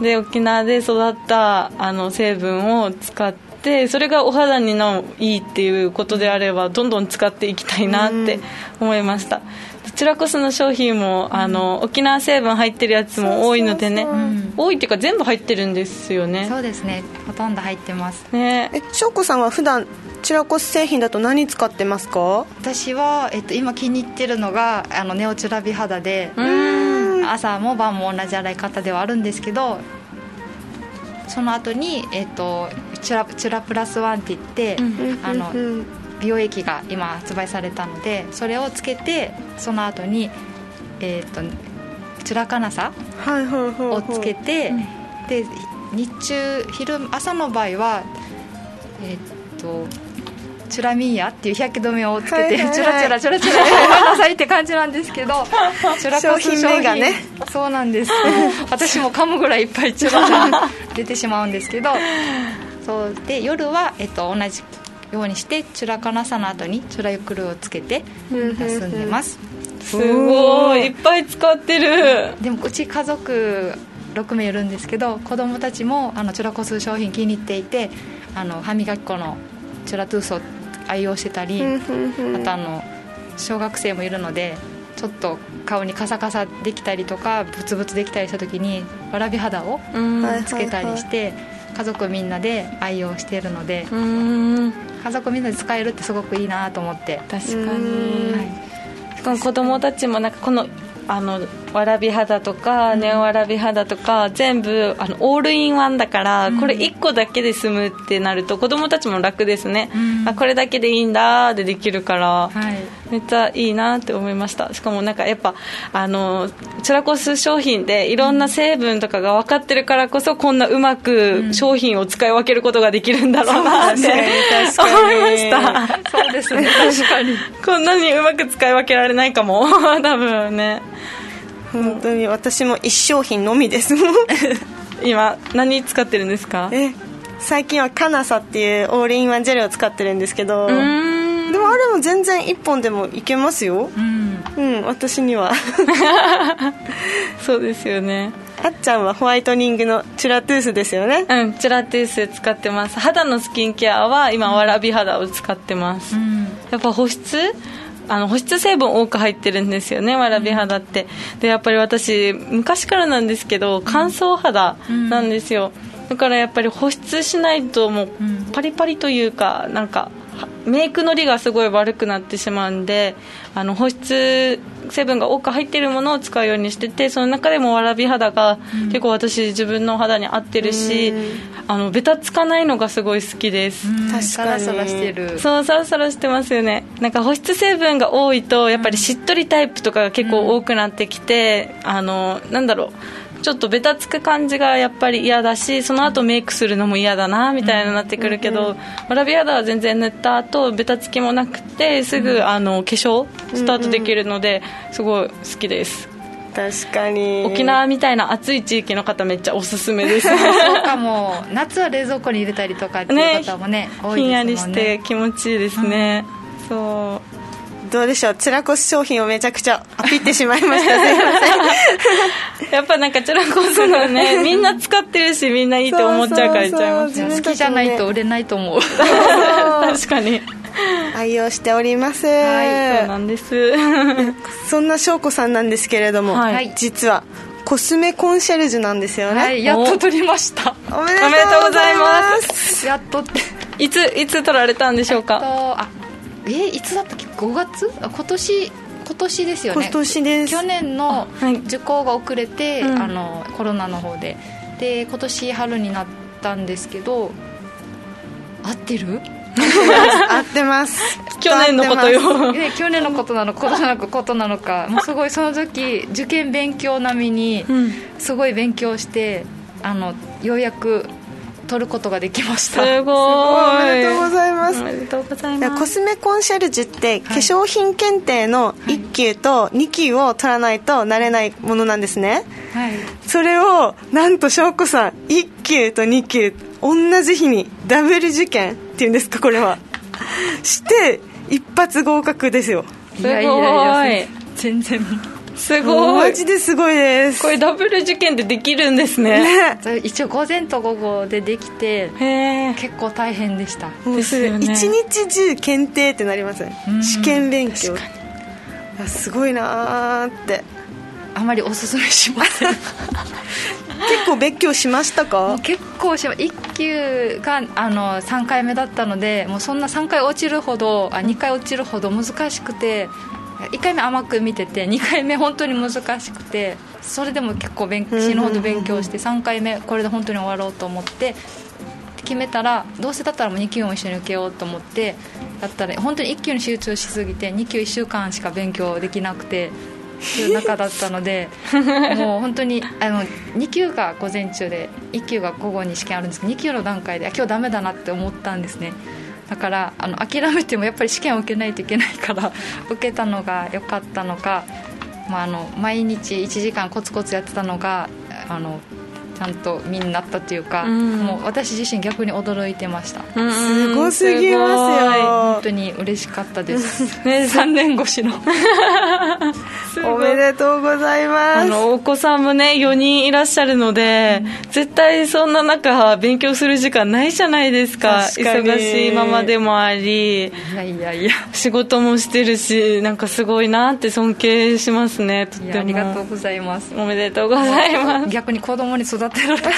で沖縄で育ったあの成分を使ってでそれがお肌にのいいっていうことであればどんどん使っていきたいなって思いました、うん、どちらこその商品もあの、うん、沖縄成分入ってるやつも多いのでね、そうそうそう、うん、多いっていうか全部入ってるんですよね。 そうですね、ほとんど入ってますね。 え、しょうこさんは普段チラコス製品だと何使ってますか？ 私は、えっと、今気に入ってるのがあのネオチュラ美肌で、うーん朝も晩も同じ洗い方ではあるんですけど、その後に、えっと、チュラ、チュラプラスワンって言って、うん、あの美容液が今発売されたのでそれをつけてその後に、えっと、チュラカナサをつけて、で日中昼朝の場合は、えっとチュラミーヤっていう日焼け止めをつけて、はいはいはい、チュラチュラチュラチュラごめんなさいって感じなんですけどチュラコス商品がね、そうなんです私も噛むぐらいいっぱいチュラチュラ出てしまうんですけどそうで夜は、えっと、同じようにしてチュラカナサの後にチュラユクルをつけて休んでます。 すごいいっぱい使ってる。 でもうち家族ろくめいいるんですけど子供たちもあのチュラコス商品気に入っていてあの歯磨き粉のチュラトゥースを愛用してたり、あとあの小学生もいるのでちょっと顔にカサカサできたりとかブツブツできたりした時にわらび肌をつけたりして家族みんなで愛用しているので、家族みんなで使えるってすごくいいなと思って。 確かに、はい、子供たちもなんかこのあのわらび肌とかネオわらび肌とか全部あのオールインワンだから、うん、これいっこだけで済むってなると子供たちも楽ですね、うん、あこれだけでいいんだでできるから、はい、めっちゃいいなって思いました。しかもなんかやっぱあのチュラコス商品でいろんな成分とかが分かってるからこそこんなうまく商品を使い分けることができるんだろうなって、うん、思いました。 そうですね、確かにこんなにうまく使い分けられないかも多分ね。 本当に私も一商品のみですもん今何使ってるんですか？ え最近はカナサっていうオールインワンジェルを使ってるんですけど、うーんでもあれも全然いっぽんでもいけますよ。うん、うん、私にはそうですよね。 あっちゃんはホワイトニングのチュラトゥースですよね。 うん、チュラトゥース使ってます。肌のスキンケアは今わらび肌を使ってます、うん、やっぱ保湿あの保湿成分多く入ってるんですよね、わらび肌って。でやっぱり私昔からなんですけど乾燥肌なんですよ、うん、だからやっぱり保湿しないともうパリパリというか、なんかメイクのりがすごい悪くなってしまうんで、あの保湿成分が多く入っているものを使うようにしてて、その中でもわらび肌が結構私自分の肌に合ってるし、うん、あのベタつかないのがすごい好きです。 確かにサラサラしてる。 そうサラサラしてますよね。なんか保湿成分が多いとやっぱりしっとりタイプとかが結構多くなってきて、うん、あのなんだろうちょっとベタつく感じがやっぱり嫌だし、その後メイクするのも嫌だなみたいになってくるけど、うん、わらび肌は全然塗った後ベタつきもなくてすぐ、うん、あの化粧スタートできるので、うん、すごい好きです。 確かに沖縄みたいな暑い地域の方めっちゃおすすめですそうかも。夏は冷蔵庫に入れたりとかっていう方も ね, ね多いですもんね。 ひんやりして気持ちいいですね、うん、そうどうでしょう、チュラコス商品をめちゃくちゃアピってしまいましたすいませんやっぱなんかチュラコスのねみんな使ってるしみんないいと思っちゃうから言っちゃいます。 そうそうそう、好きじゃないと売れないと思う確かに愛用しております。 はい、そうなんですそんな翔子さんなんですけれども、はい、実はコスメコンシェルジュなんですよね。 はい、やっと取りました。 おめでとうございます。 やっとっていついつ取られたんでしょうか。 えっと、あえいつだったっけ、ごがつ、今年今年ですよね。 今年です。 去年の受講が遅れて、はい、あのコロナの方でで今年春になったんですけど、合ってる合ってます去年のことよね、去年のことなのか今年のことなのかもうすごいその時受験勉強並みにすごい勉強して、うん、あのようやく取ることができました。 すごい。 おめでとうございます。 おめでとうございます。 コスメコンシェルジュって化粧品検定のいっ級とに級を取らないとなれないものなんですね、はい、それをなんと翔子さんいっ級とに級同じ日にダブル受験っていうんですか、これはして一発合格ですよ。 いやいやいや全然すごい、 マジですごいです。 これダブル受験でできるんですね。 ね、一応午前と午後でできて結構大変でした。 ですよね、 一日中検定ってなりますね、試験勉強。 確かにすごいなーって。 あまりおすすめしません結構勉強しましたか。 結構しまいっ級があのさんかいめだったので、もうそんなさんかい落ちるほどあにかい落ちるほど難しくて、いっかいめ甘く見ててにかいめ本当に難しくて、それでも結構勉死ぬほど勉強してさんかいめこれで本当に終わろうと思って決めたら、どうせだったらもうに級も一緒に受けようと思ってだったら本当にいっ級に集中しすぎてに級いっしゅうかんしか勉強できなくてっていう中だったのでもう本当にあのに級が午前中でいっ級が午後に試験あるんですけど、に級の段階で今日ダメだなって思ったんですね。だからあの諦めてもやっぱり試験を受けないといけないから受けたのが良かったのか、まあ、あの毎日いちじかんコツコツやってたのがあのちゃんと身になったというか、うん、もう私自身逆に驚いてました。 すごすぎますよ、 はい、本当に嬉しかったですね、さんねん越しのおめでとうございます。 あのお子さんもねよにんいらっしゃるので、うん、絶対そんな中勉強する時間ないじゃないですか。忙しいママでもあり、 いやいやいや仕事もしてるし、なんかすごいなって尊敬しますね。とってもいやありがとうございます。 おめでとうございます。 逆に子供に育てられてる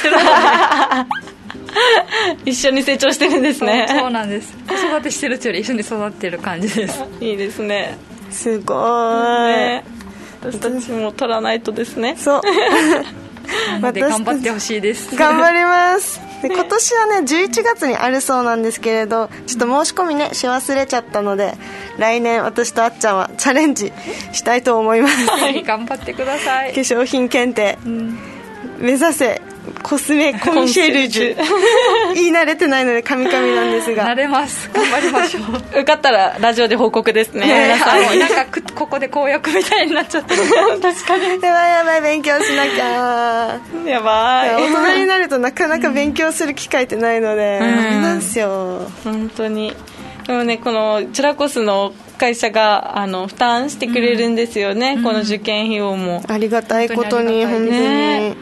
一緒に成長してるんですね。 そう、そうなんです。子育てしてるうちより一緒に育ってる感じです。 いいですね。 すごい、ね、 私たちも取らないとですね。 そうなので頑張ってほしいです。 頑張りますで今年はねじゅういちがつにあるそうなんですけれど、ちょっと申し込みねし忘れちゃったので、来年私とあっちゃんはチャレンジしたいと思います、 はい、頑張ってください。 化粧品検定、うん、目指せコスメコンシェルジュ言い慣れてないのでカミカミなんですが慣れます。頑張りましょう受かったらラジオで報告ですね。 ねえなんかここで公約みたいになっちゃってる確かにやばいやばい勉強しなきゃやばい。 大人になるとなかなか勉強する機会ってないので、うん、なんですよ本当に。でもねこのチュラコスの会社があの負担してくれるんですよね、うん、この受験費用も。 ありがたいことに本当に、ね、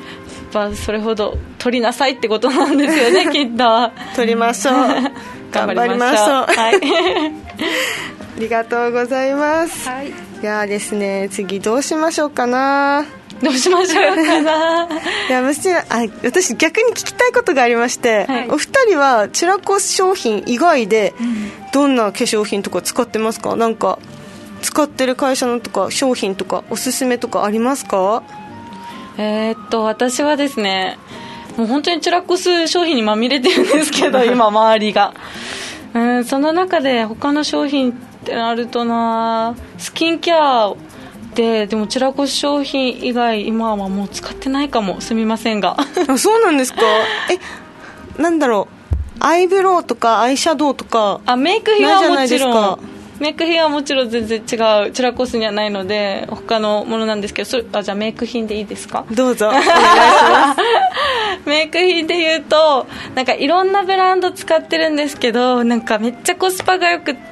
ぱそれほど取りなさいってことなんですよねきっと取りましょう頑張りましょう、 はい、 ありがとうございます、はい、いやですね、次どうしましょうかなどうしましょうかないやむしろあ私逆に聞きたいことがありまして、はい、お二人はチュラコス商品以外でどんな化粧品とか使ってますか？なんか使ってる会社のとか商品とかおすすめとかありますか？ えー、っと私はですね、もう本当にチュラコス商品にまみれてるんですけど今周りが、うん、その中で他の商品ってなるとな、スキンケアででもチュラコス商品以外今はもう使ってないかも、すみませんがあ、そうなんですか。え、なんだろう、アイブロウとかアイシャドウとかあ、メイク品はもちろんメイク品はもちろん全然違うチュラコスにはないので他のものなんですけど、それあじゃあメイク品でいいですか？ どうぞお願いしますメイク品で言うとなんかいろんなブランド使ってるんですけど、なんかめっちゃコスパがよくって、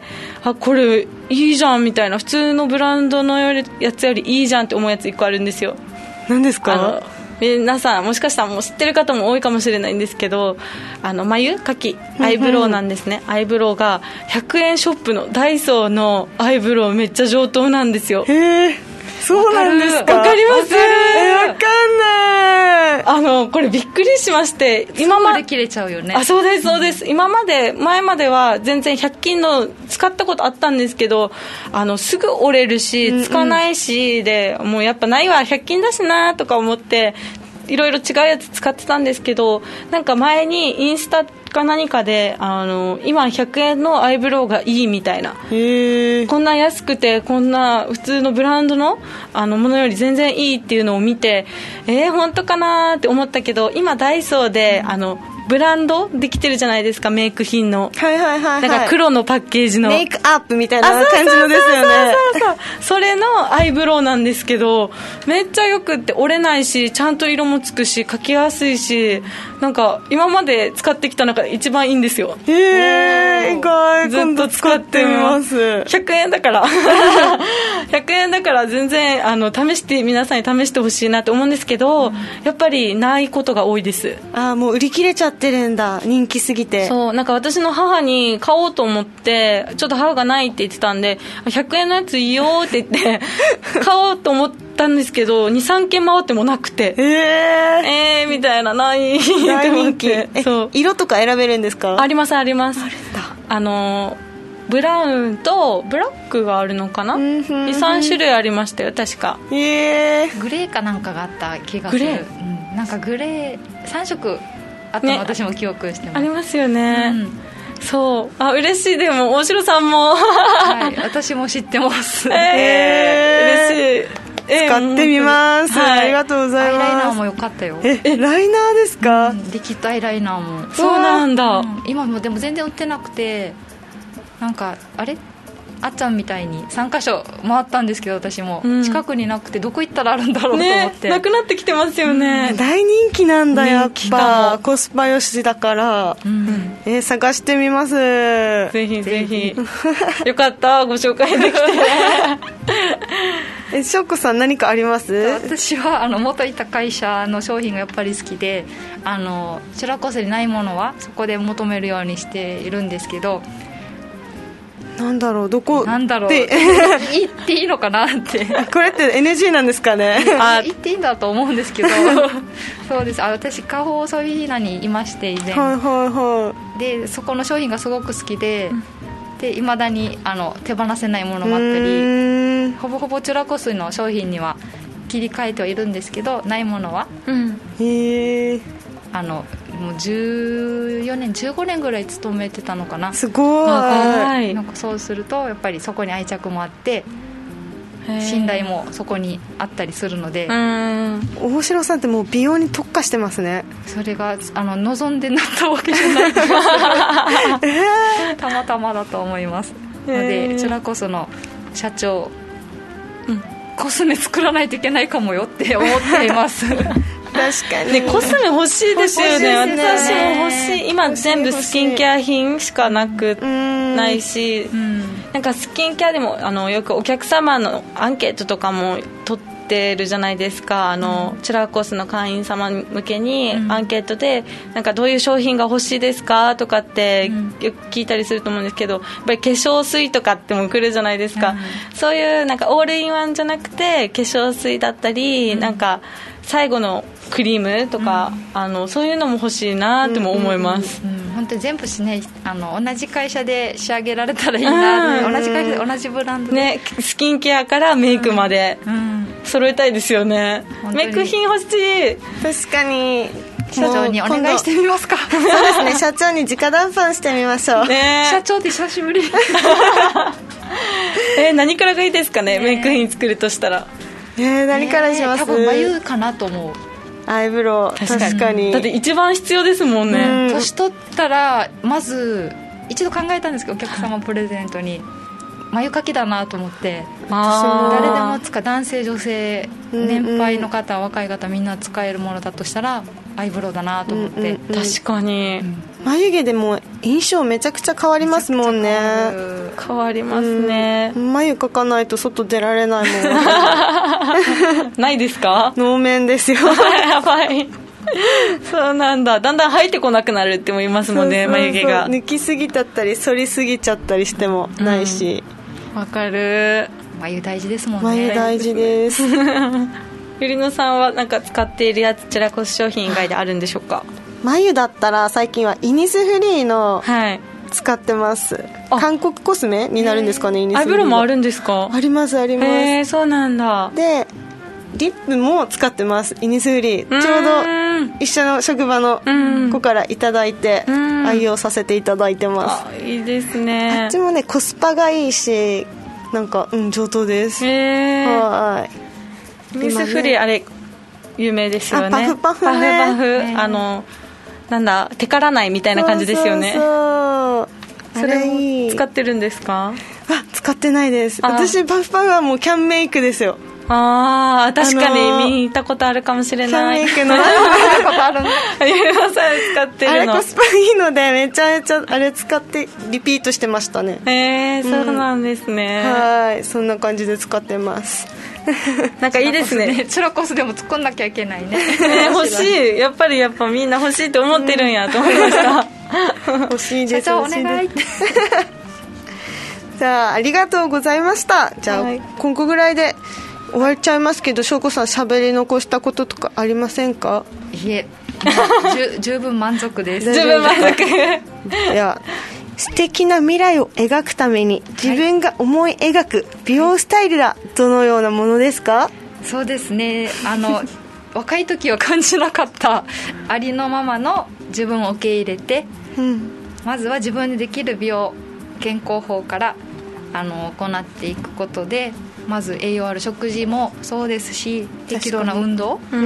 あこれいいじゃんみたいな、普通のブランドのやつよりいいじゃんって思うやついっこあるんですよ。 何ですか？ 皆さんもしかしたらもう知ってる方も多いかもしれないんですけど、あの眉かきアイブロウなんですね、うんうん、アイブロウがひゃくえんショップのダイソーのアイブロウめっちゃ上等なんですよ。 へー、そうなんですか？ わかります？ えー、わかんない。 あのこれびっくりしまして、 今まで切れちゃうよね。 あ、そうですそうです、うん、今まで前までは全然ひゃく均の使ったことあったんですけど、あのすぐ折れるしつかないし、うんうん、でもうやっぱないわひゃく均だしなとか思っていろいろ違うやつ使ってたんですけど、なんか前にインスタか何かであの今ひゃくえんのアイブロウがいいみたいな、 へー、 こんな安くてこんな普通のブランド の, あのものより全然いいっていうのを見て、えー、本当かなって思ったけど、今ダイソーであのブランドできてるじゃないですか、メイク品の、 はいはいはいはい、 なんか黒のパッケージのメイクアップみたいな感じのですよね。 それのアイブロウなんですけど、めっちゃよくって折れないしちゃんと色もつくし描きやすいし、なんか今まで使ってきた中で一番いいんですよ。 へえ、意外、今度使ってみます。 ひゃくえんだからひゃくえんだから全然あの試して皆さんに試してほしいなと思うんですけど、うん、やっぱりないことが多いです。 あ、もう売り切れちゃってるんだ、人気すぎて。 そう、なんか私の母に買おうと思ってちょっと母がないって言ってたんで、ひゃくえんのやついいよって言って買おうと思ったんですけど にさんけん回ってもなくて、 えー、 えーみたいな、ない大人気。え、そう色とか選べるんですか？ ありますあります。 あるんだ。 あのブラウンとブラックがあるのかな、にさん種類ありましたよ確か。 へー、 グレーかなんかがあった気がする。グレー、うん、なんかグレーさん色あったの、ね、私も記憶してます。 ありますよね、うん、そう、あ、嬉しい。でも大城さんもはい、私も知ってます。 えー、えー、嬉しい。 使ってみます、はい、ありがとうございます。 アイライナーも良かったよ。 ええ、ライナーですか？ うん、リキッドアイライナーも。 そうなんだ、 うん、今もでも全然売ってなくて、なんかあれあっちゃんみたいにさんかしょ回ったんですけど、私も、うん、近くになくてどこ行ったらあるんだろうと思って、 ね、なくなってきてますよね、 うん、大人気なんだ、やっぱコスパよしだから、うん、えー、探してみます。 ぜひぜひよかったご紹介できてえ、しょうこさん何かあります？ 私はあの元いた会社の商品がやっぱり好きで、あのチュラコスにないものはそこで求めるようにしているんですけど、 なんだろう、どこなんだろう言っていいのかなってこれって エヌジー なんですかね？ あ、言っていいんだと思うんですけどそうです。あ、私カホソビーナにいまして以前、 はいはいはい、 でそこの商品がすごく好きで、で未だにあの手放せないものもあったり、ほぼほぼチュラコスの商品には切り替えてはいるんですけど、ないものは、うん、へえ、あのもうじゅうよねんじゅうごねんぐらい勤めてたのかな。 すごい。 なんかそうするとやっぱりそこに愛着もあって信頼もそこにあったりするので。うん、 大城さんってもう美容に特化してますね。 それがあの望んでなったわけじゃないですえー、たまたまだと思いますので、チュラコスの社長、うん、コスメ作らないといけないかもよって思っています確かに、 ね、コスメ欲しいですよね。私も欲しい。今全部スキンケア品しかなくないし、うん、なんかスキンケアでもあのよくお客様のアンケートとかも取ってるじゃないですか。あの、うん、チュラコスの会員様向けにアンケートで、うん、なんかどういう商品が欲しいですかとかってよく聞いたりすると思うんですけど、やっぱり化粧水とかっても来るじゃないですか、うん、そういうなんかオールインワンじゃなくて化粧水だったり、うん、なんか最後のクリームとか、うん、あのそういうのも欲しいなっても思います、うんうんうんうん、本当に全部し、ね、あの同じ会社で仕上げられたらいいな、うん、同じ会社で同じブランドで、ね、 スキンケアからメイクまで揃えたいですよね、うん、メイク品欲しい。 確かに社長にお願いしてみますか。 そうですね、社長に直談判してみましょう、 ね、社長って久しぶりえー、何からがいいですかね、ね、メイク品作るとしたら、 えー、何からします？ 多分眉かなと思う。 アイブロウ、確かに、確かにだって一番必要ですもんね、うん、 年取ったらまず一度考えたんですけど、お客様プレゼントに眉かきだなと思って、誰でも使う、男性女性年配の方、うんうん、若い方みんな使えるものだとしたらアイブロウだなと思って、うんうんうん、 確かに、うん、 眉毛でも印象めちゃくちゃ変わりますもんね。 変わりますね、 うん、眉描かないと外出られないもんないですか？ 能面ですよやばいそうなんだ、だんだん生えてこなくなるっても言いますもんね。そうそうそう、眉毛が抜きすぎちゃったり反りすぎちゃったりしてもないし、 わ、うん、かる。 眉大事ですもんね。 眉大事ですゆりのさんはなんか使っているやつ、チュラコス商品以外であるんでしょうか？ 眉だったら最近はイニスフリーの使ってます、はい、韓国コスメになるんですかね。イニスフリーアイブロウもあるんですか？ ありますあります。 へー、そうなんだ。 でリップも使ってます、イニスフリー。ちょうど一緒の職場の子からいただいて愛用させていただいてます。 あ、いいですね。 あっちもねコスパがいいし、なんか、うん、上等です。 へー、 はい。 イニスフリー、ね、あれ有名ですよね。 パフパフね、 パフパフ、あのなんだ、テカらないみたいな感じですよね。 そうそうそう、 それも使ってるんですか？ あ、使ってないです。私パフパフはもうキャンメイクですよ。 ああ、確かに見たことあるかもしれない。 キャンメイクの見たことあるんだ使ってるの。 あれコスパいいのでめちゃめちゃあれ使ってリピートしてましたね。 へえ、そうなんですね、 うん、はい、そんな感じで使ってますなんかいいですね。 チュラコスでも作んなきゃいけない ね, ね欲しい、やっぱりやっぱみんな欲しいと思ってるんやと思いました、 うん、欲しいです。 社長お願いじゃあありがとうございました。じゃあ、はい、今後ぐらいで終わっちゃいますけど、翔子さん喋り残したこととかありませんか？ いえ、十分満足です十分満足いや、素敵な未来を描くために自分が思い描く美容スタイルはどのようなものですか？ そうですね、あの若い時は感じなかったありのままの自分を受け入れて、うん、まずは自分でできる美容健康法からあの行っていくことで、まず栄養ある食事もそうですし、適度な運動、うん、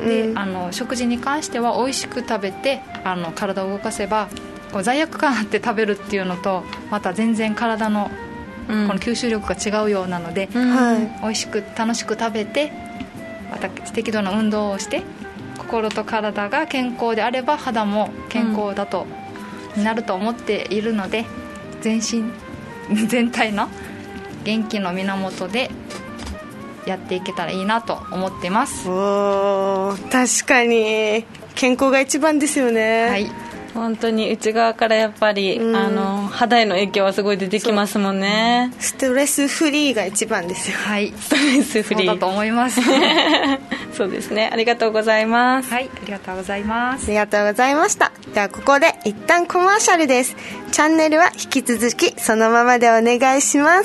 であの食事に関しては美味しく食べてあの体を動かせば、こう罪悪感あって食べるっていうのとまた全然体のこの吸収力が違うようなので、うん、美味しく楽しく食べて、また適度な運動をして心と体が健康であれば肌も健康だと、うん、なると思っているので、全身全体の元気の源でやっていけたらいいなと思っています。 おー、確かに健康が一番ですよね。 はい、本当に内側からやっぱり、うん、あの肌への影響はすごい出てきますもんね。 ストレスフリーが一番ですよ。 はい、ストレスフリーそうだと思いますそうですね、ありがとうございます。 はい、ありがとうございます。 ありがとうございました。ではここで一旦コマーシャルです。チャンネルは引き続きそのままでお願いします。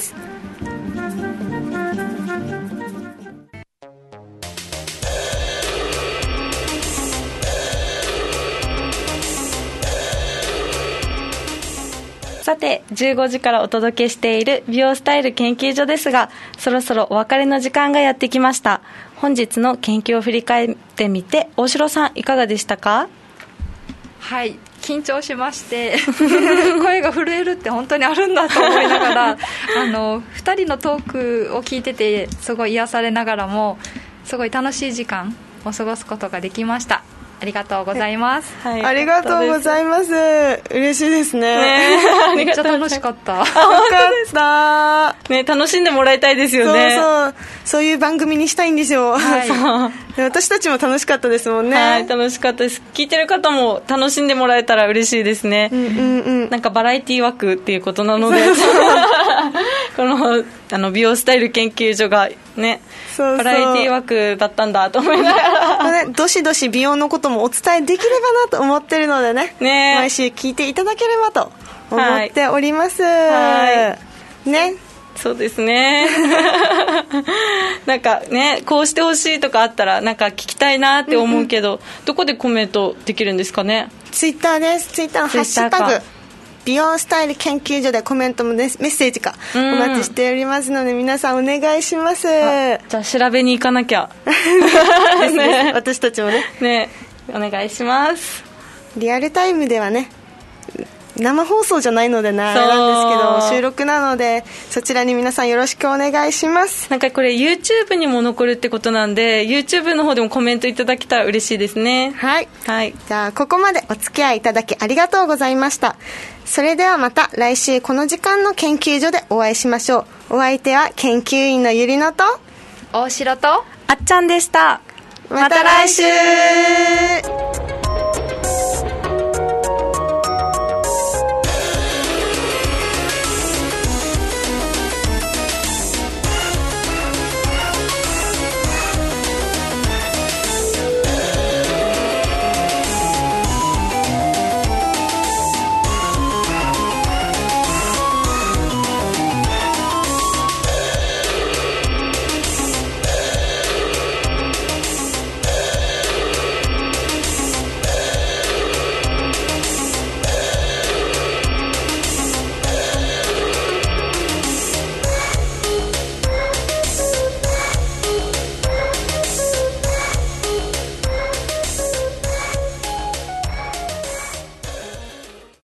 さてじゅうごじからお届けしている美容スタイル研究所ですが、そろそろお別れの時間がやってきました。本日の研究を振り返ってみて、大城さんいかがでしたか？ はい、緊張しまして声が震えるって本当にあるんだと思いながらあのふたりのトークを聞いててすごい癒されながらもすごい楽しい時間を過ごすことができました。 ありがとうございます、 はい、ありがとうございます。嬉しいですね。 ねめっちゃ楽しかった。 よかったね、楽しんでもらいたいですよね。 そうそう、そういう番組にしたいんですよ、はい、私たちも楽しかったですもんね。 はい、楽しかったです。聞いてる方も楽しんでもらえたら嬉しいですね、うんうんうん、なんかバラエティ枠っていうことなのでこのあの美容スタイル研究所がね、そうそうバラエティ枠だったんだと思いながら、 ね、どしどし美容のこともお伝えできればなと思ってるので ね, ね毎週聞いていただければと思っております、はいはい、ね、 そうですねなんかね、こうしてほしいとかあったらなんか聞きたいなって思うけど、うんうん、どこでコメントできるんですかね。 ツイッターです。ツイッターのハッシュタグ美容スタイル研究所でコメントもですメッセージかお待ちしておりますので、皆さんお願いします。じゃあ調べに行かなきゃですね、私たちもねね、お願いします。 リアルタイムではね生放送じゃないのでななんですけど、収録なのでそちらに皆さんよろしくお願いします。 なんかこれ YouTube にも残るってことなんで YouTube の方でもコメントいただけたら嬉しいですね。 はい、はい、じゃあここまでお付き合いいただきありがとうございました。それではまた来週この時間の研究所でお会いしましょう。お相手は研究員のゆりのと大城とあっちゃんでした。 また来週。